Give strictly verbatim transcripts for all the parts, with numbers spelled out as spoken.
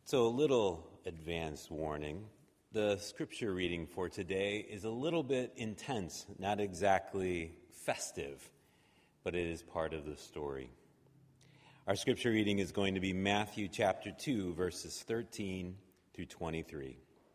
So a little advance warning. The scripture reading for today is a little bit intense, not exactly festive, but it is part of the story. Our scripture reading is going to be Matthew chapter two, verses thirteen through twenty-three.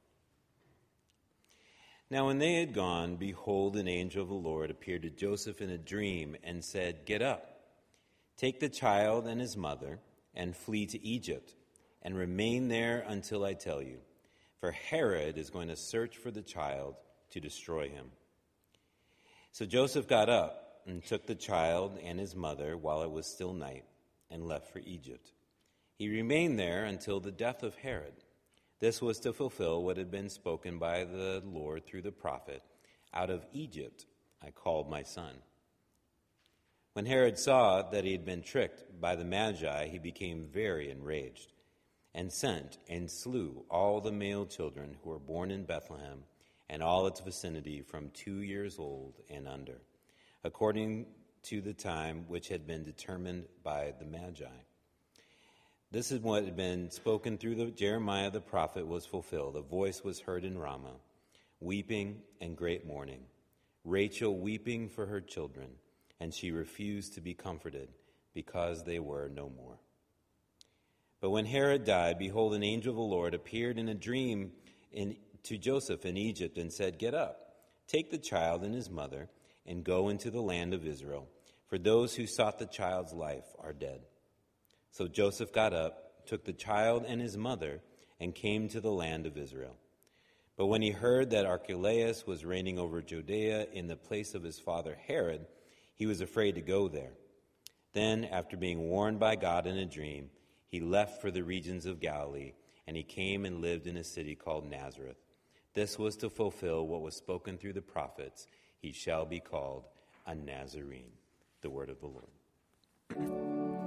Now when they had gone, behold, an angel of the Lord appeared to Joseph in a dream and said, "Get up, take the child and his mother, and flee to Egypt, and remain there until I tell you. For Herod is going to search for the child to destroy him." So Joseph got up and took the child and his mother while it was still night, and left for Egypt. He remained there until the death of Herod. This was to fulfill what had been spoken by the Lord through the prophet, "Out of Egypt I called my son." When Herod saw that he had been tricked by the Magi, he became very enraged, and sent and slew all the male children who were born in Bethlehem and all its vicinity from two years old and under, according to the time which had been determined by the Magi. This is what had been spoken through the Jeremiah the prophet was fulfilled. A voice was heard in Ramah, weeping and great mourning, Rachel weeping for her children, and she refused to be comforted because they were no more. But when Herod died, behold, an angel of the Lord appeared in a dream in, to Joseph in Egypt and said, "Get up, take the child and his mother, and go into the land of Israel, for those who sought the child's life are dead." So Joseph got up, took the child and his mother, and came to the land of Israel. But when he heard that Archelaus was reigning over Judea in the place of his father Herod, he was afraid to go there. Then, after being warned by God in a dream, he left for the regions of Galilee, and he came and lived in a city called Nazareth. This was to fulfill what was spoken through the prophets, "He shall be called a Nazarene." The word of the Lord.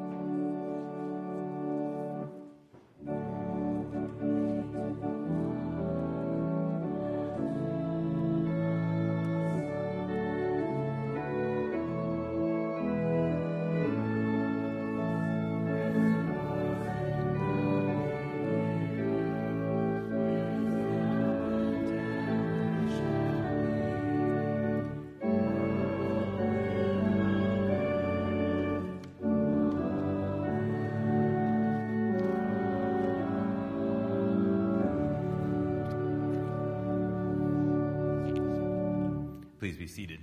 Please be seated.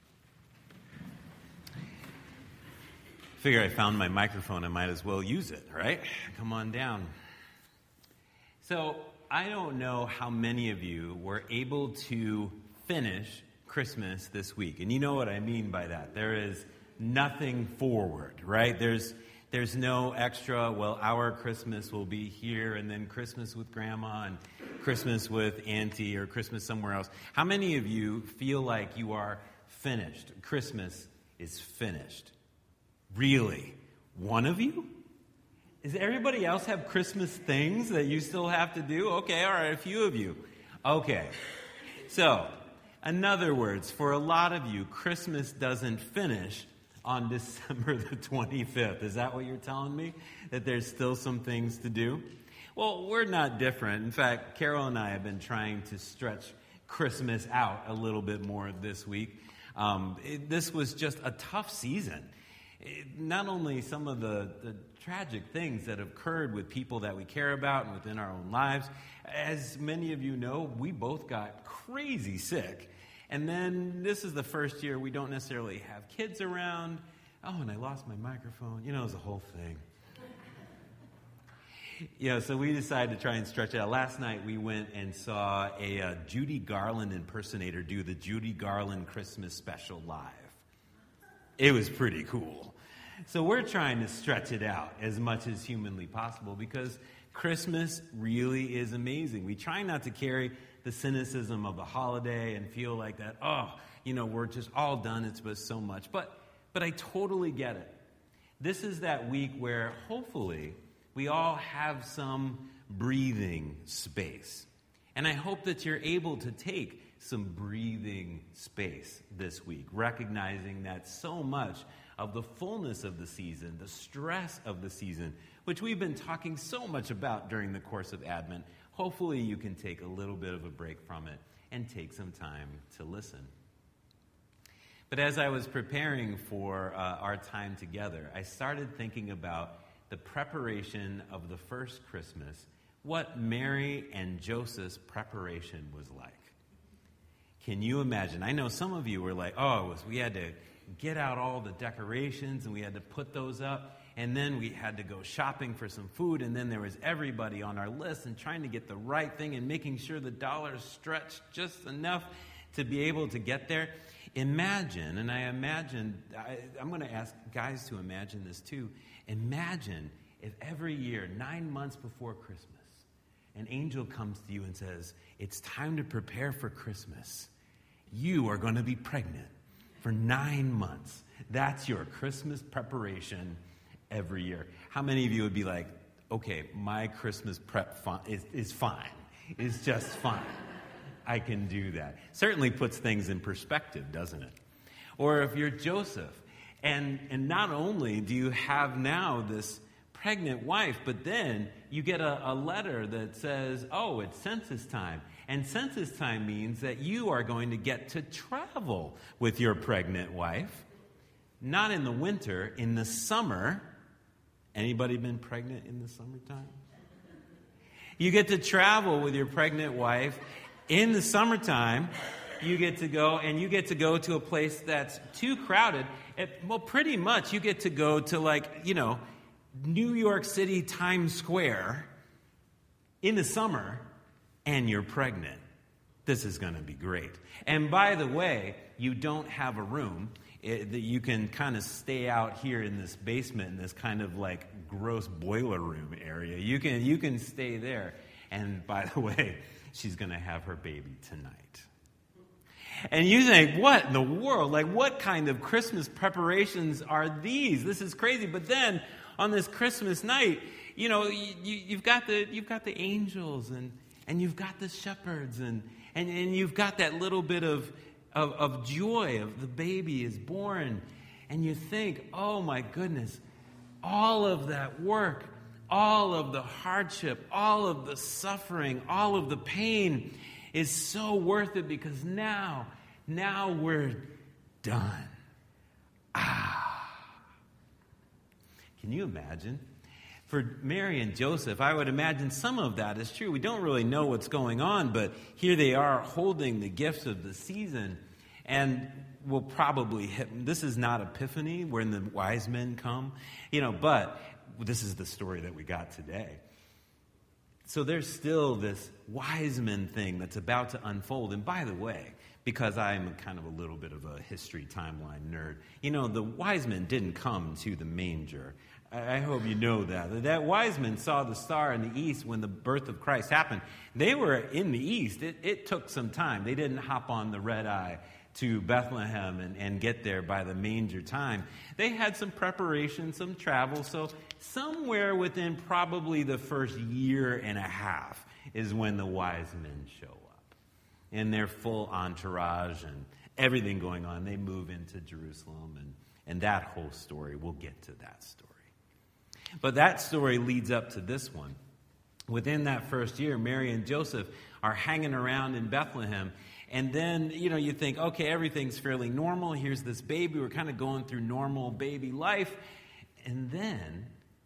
Figure I found my microphone, I might as well use it, right? Come on down. So, I don't know how many of you were able to finish Christmas this week. And you know what I mean by that. There is nothing forward, right? There's there's no extra, well, our Christmas will be here, and then Christmas with Grandma, and Christmas with Auntie, or Christmas somewhere else. How many of you feel like you are finished? Christmas is finished. Really? One of you? Does everybody else have Christmas things that you still have to do? Okay, all right, a few of you. Okay. So, in other words, for a lot of you, Christmas doesn't finish on December the twenty-fifth. Is that what you're telling me? That there's still some things to do? Well, we're not different. In fact, Carol and I have been trying to stretch Christmas out a little bit more this week. Um, it, this was just a tough season. It, not only some of the, the tragic things that have occurred with people that we care about and within our own lives. As many of you know, we both got crazy sick. And then this is the first year we don't necessarily have kids around. Oh, and I lost my microphone. You know, it was a whole thing. You know, so we decided to try and stretch it out. Last night we went and saw a uh, Judy Garland impersonator do the Judy Garland Christmas special live. It was pretty cool. So we're trying to stretch it out as much as humanly possible because Christmas really is amazing. We try not to carry the cynicism of the holiday and feel like that, oh, you know, we're just all done. It's just so much. But, but I totally get it. This is that week where hopefully we all have some breathing space. And I hope that you're able to take some breathing space this week, recognizing that so much of the fullness of the season, the stress of the season, which we've been talking so much about during the course of Advent. Hopefully you can take a little bit of a break from it and take some time to listen. But as I was preparing for uh, our time together, I started thinking about the preparation of the first Christmas, what Mary and Joseph's preparation was like. Can you imagine? I know some of you were like, oh, it was, we had to get out all the decorations and we had to put those up, and then we had to go shopping for some food, and then there was everybody on our list and trying to get the right thing and making sure the dollars stretched just enough to be able to get there. Imagine, and I imagine, I, I'm going to ask guys to imagine this too. Imagine if every year, nine months before Christmas, an angel comes to you and says, it's time to prepare for Christmas. You are going to be pregnant for nine months. That's your Christmas preparation every year. How many of you would be like, okay, my Christmas prep fi- is, is fine. It's just fine. I can do that. Certainly puts things in perspective, doesn't it? Or if you're Joseph, and, and not only do you have now this pregnant wife, but then you get a, a letter that says, oh, it's census time. And census time means that you are going to get to travel with your pregnant wife. Not in the winter, in the summer. Anybody been pregnant in the summertime? You get to travel with your pregnant wife. In the summertime, you get to go, and you get to go to a place that's too crowded. It, well, pretty much you get to go to, like, you know, New York City Times Square in the summer, and you're pregnant. This is going to be great. And by the way, you don't have a room. It, that you can kind of stay out here in this basement, in this kind of like gross boiler room area. You can you can stay there. And by the way, she's going to have her baby tonight. And you think, what in the world? Like, what kind of Christmas preparations are these? This is crazy. But then on this Christmas night, you know, you, you've got the you've got the angels and and you've got the shepherds and and, and you've got that little bit of, of of joy of the baby is born. And you think, oh my goodness, all of that work, all of the hardship, all of the suffering, all of the pain is so worth it because now, now we're done. Ah. Can you imagine? For Mary and Joseph, I would imagine some of that is true. We don't really know what's going on, but here they are holding the gifts of the season. And we'll probably hit, this is not Epiphany when the wise men come, you know, but this is the story that we got today. So there's still this wise men thing that's about to unfold. And by the way, because I'm kind of a little bit of a history timeline nerd, you know, the wise men didn't come to the manger. I hope you know that. That wise men saw the star in the east when the birth of Christ happened. They were in the east. It, it took some time. They didn't hop on the red eye to Bethlehem and, and get there by the manger time. They had some preparation, some travel. So somewhere within probably the first year and a half is when the wise men show up. In their full entourage and everything going on, they move into Jerusalem. And, and that whole story, we'll get to that story. But that story leads up to this one. Within that first year, Mary and Joseph are hanging around in Bethlehem. And then, you know, you think, okay, everything's fairly normal. Here's this baby. We're kind of going through normal baby life. And then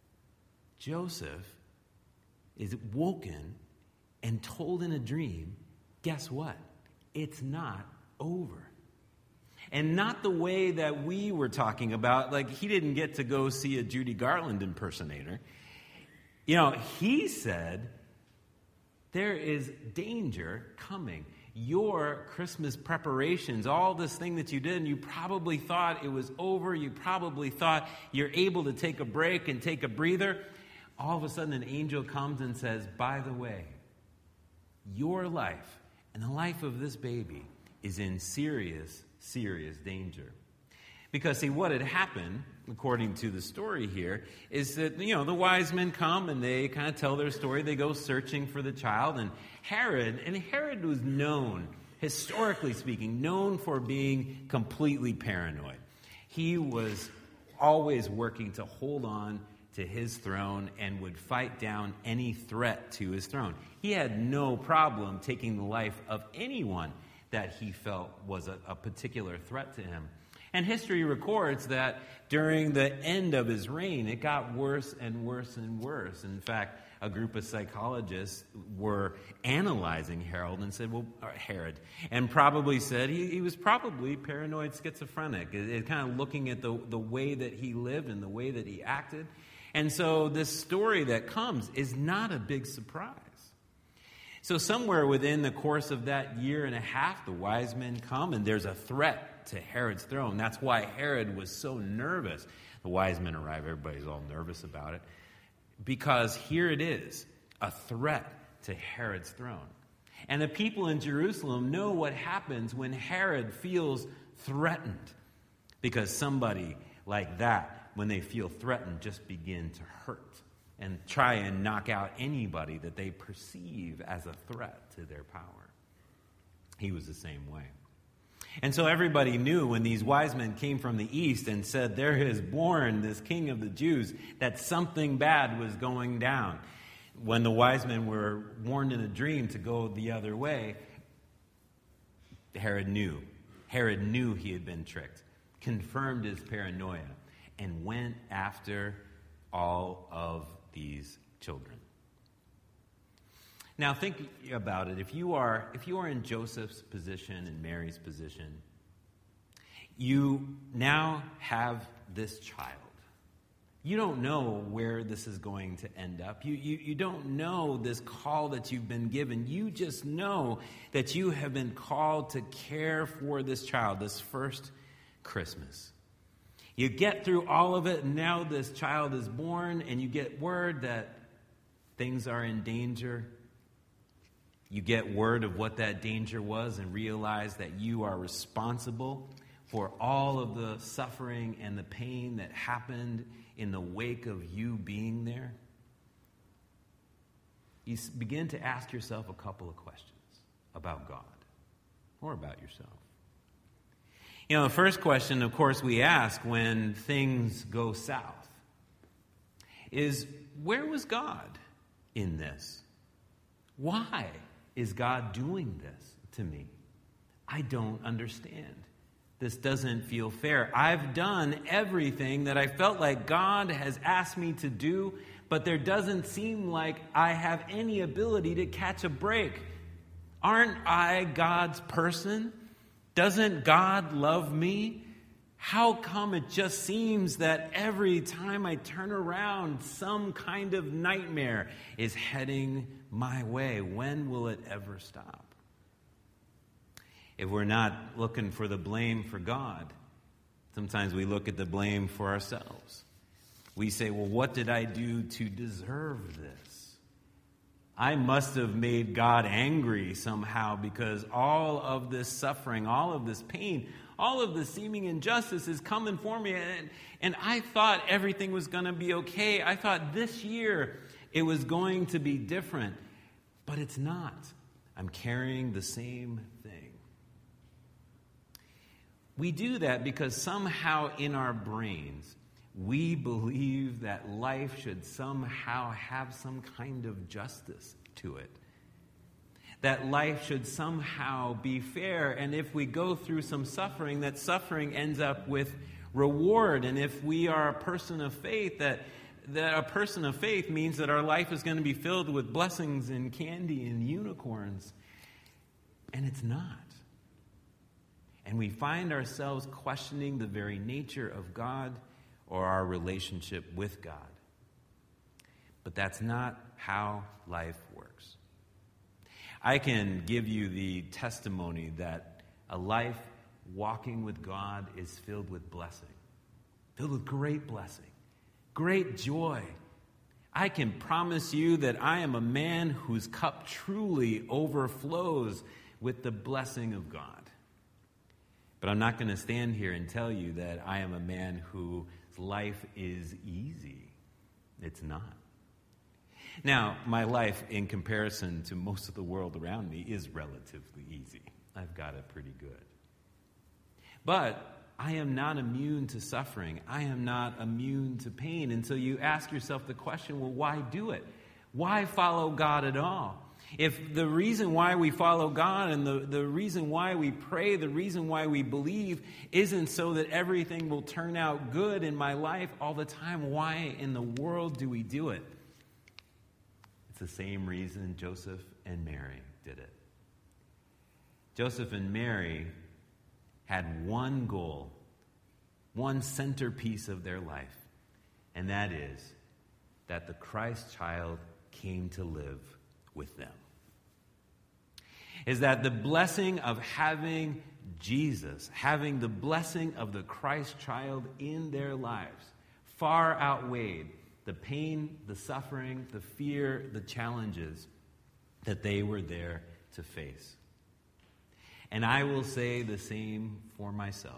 Joseph is woken and told in a dream, guess what? It's not over. And not the way that we were talking about. Like, he didn't get to go see a Judy Garland impersonator. You know, he said, there is danger coming. Your Christmas preparations, all this thing that you did, and you probably thought it was over. You probably thought you're able to take a break and take a breather. All of a sudden, an angel comes and says, by the way, your life and the life of this baby is in serious, serious danger. Because, see, what had happened, according to the story here, is that, you know, the wise men come and they kind of tell their story. They go searching for the child. And Herod, and Herod was known, historically speaking, known for being completely paranoid. He was always working to hold on to his throne and would fight down any threat to his throne. He had no problem taking the life of anyone that he felt was a, a particular threat to him. And history records that during the end of his reign, it got worse and worse and worse. In fact, a group of psychologists were analyzing Harold and said, well, or Herod, and probably said he, he was probably paranoid schizophrenic, it, it kind of looking at the, the way that he lived and the way that he acted. And so this story that comes is not a big surprise. So somewhere within the course of that year and a half, the wise men come, and there's a threat to Herod's throne. That's why Herod was so nervous. The wise men arrive, everybody's all nervous about it, because here it is, a threat to Herod's throne. And the people in Jerusalem know what happens when Herod feels threatened, because somebody like that, when they feel threatened, just begin to hurt and try and knock out anybody that they perceive as a threat to their power. He was the same way. And so everybody knew when these wise men came from the east and said, there is born this king of the Jews, that something bad was going down. When the wise men were warned in a dream to go the other way, Herod knew. Herod knew he had been tricked, confirmed his paranoia, and went after all of these children. Now think about it. If you are if you are in Joseph's position and Mary's position, you now have this child. You don't know where this is going to end up. You, you, you don't know this call that you've been given. You just know that you have been called to care for this child, this first Christmas. You get through all of it, and now this child is born, and you get word that things are in danger. You get word of what that danger was and realize that you are responsible for all of the suffering and the pain that happened in the wake of you being there. You begin to ask yourself a couple of questions about God or about yourself. You know, the first question, of course, we ask when things go south is, where was God in this? Why is God doing this to me? I don't understand. This doesn't feel fair. I've done everything that I felt like God has asked me to do, but there doesn't seem like I have any ability to catch a break. Aren't I God's person? Doesn't God love me? How come it just seems that every time I turn around, some kind of nightmare is heading my way? When will it ever stop? If we're not looking for the blame for God, sometimes we look at the blame for ourselves. We say, well, what did I do to deserve this? I must have made God angry somehow, because all of this suffering, all of this pain, all of the seeming injustice is coming for me. And, and I thought everything was going to be okay. I thought this year it was going to be different. But it's not. I'm carrying the same thing. We do that because somehow in our brains, we believe that life should somehow have some kind of justice to it. That life should somehow be fair. And if we go through some suffering, that suffering ends up with reward. And if we are a person of faith, that, that a person of faith means that our life is going to be filled with blessings and candy and unicorns. And it's not. And we find ourselves questioning the very nature of God or our relationship with God. But that's not how life works. I can give you the testimony that a life walking with God is filled with blessing, filled with great blessing, great joy. I can promise you that I am a man whose cup truly overflows with the blessing of God. But I'm not going to stand here and tell you that I am a man whose life is easy. It's not. Now, my life, in comparison to most of the world around me, is relatively easy. I've got it pretty good. But I am not immune to suffering. I am not immune to pain. And so you ask yourself the question, well, why do it? Why follow God at all? If the reason why we follow God and the, the reason why we pray, the reason why we believe isn't so that everything will turn out good in my life all the time, why in the world do we do it? It's the same reason Joseph and Mary did it. Joseph and Mary had one goal, one centerpiece of their life, and that is that the Christ child came to live with them. Is that the blessing of having Jesus, having the blessing of the Christ child in their lives, far outweighed the pain, the suffering, the fear, the challenges that they were there to face. And I will say the same for myself,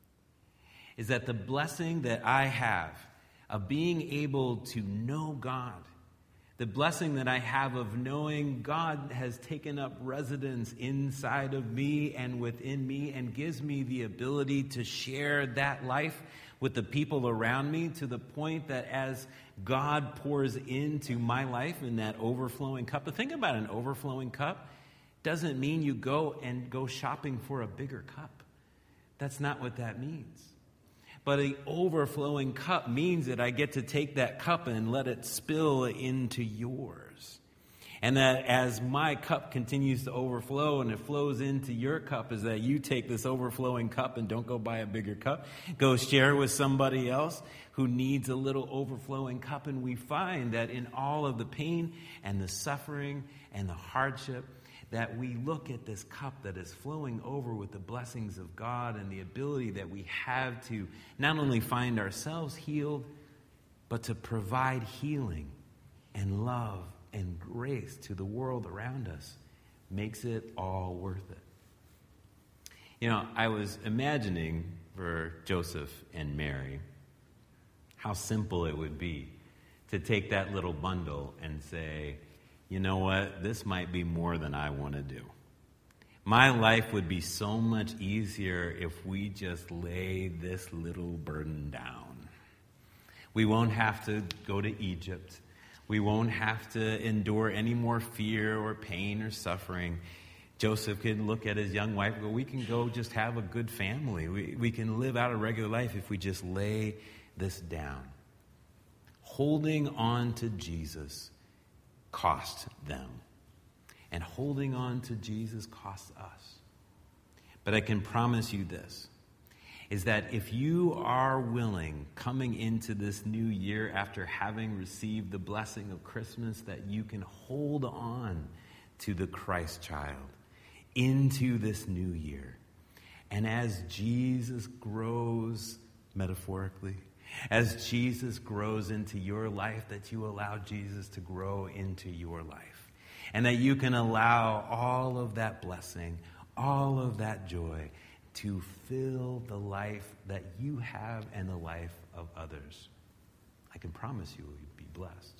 is that the blessing that I have of being able to know God, the blessing that I have of knowing God has taken up residence inside of me and within me and gives me the ability to share that life with the people around me to the point that as God pours into my life in that overflowing cup. The thing about an overflowing cup doesn't mean you go and go shopping for a bigger cup. That's not what that means. But an overflowing cup means that I get to take that cup and let it spill into yours. And that as my cup continues to overflow and it flows into your cup, is that you take this overflowing cup and don't go buy a bigger cup. Go share with somebody else who needs a little overflowing cup. And we find that in all of the pain and the suffering and the hardship, that we look at this cup that is flowing over with the blessings of God and the ability that we have to not only find ourselves healed, but to provide healing and love and grace to the world around us, makes it all worth it. You know, I was imagining for Joseph and Mary how simple it would be to take that little bundle and say, you know what, this might be more than I want to do. My life would be so much easier if we just lay this little burden down. We won't have to go to Egypt. We won't have to endure any more fear or pain or suffering. Joseph could look at his young wife and go, we can go just have a good family. We, we can live out a regular life if we just lay this down. Holding on to Jesus cost them. And holding on to Jesus costs us. But I can promise you this, is that if you are willing, coming into this new year after having received the blessing of Christmas, that you can hold on to the Christ child into this new year. And as Jesus grows, metaphorically, as Jesus grows into your life, that you allow Jesus to grow into your life. And that you can allow all of that blessing, all of that joy to fill the life that you have and the life of others. I can promise you will be blessed.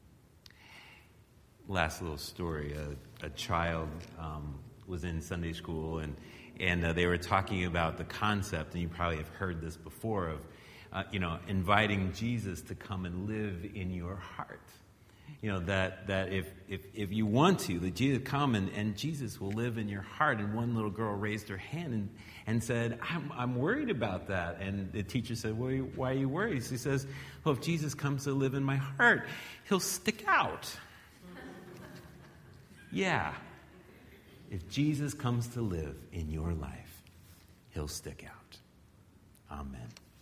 Last little story. A, a child um, was in Sunday school and, and uh, they were talking about the concept, and you probably have heard this before, of Uh, you know, inviting Jesus to come and live in your heart. You know, that that if if, if you want to, that Jesus come and, and Jesus will live in your heart. And one little girl raised her hand and, and said, I'm, I'm worried about that. And the teacher said, well, why are you worried? She says, well, if Jesus comes to live in my heart, he'll stick out. Yeah. If Jesus comes to live in your life, he'll stick out. Amen.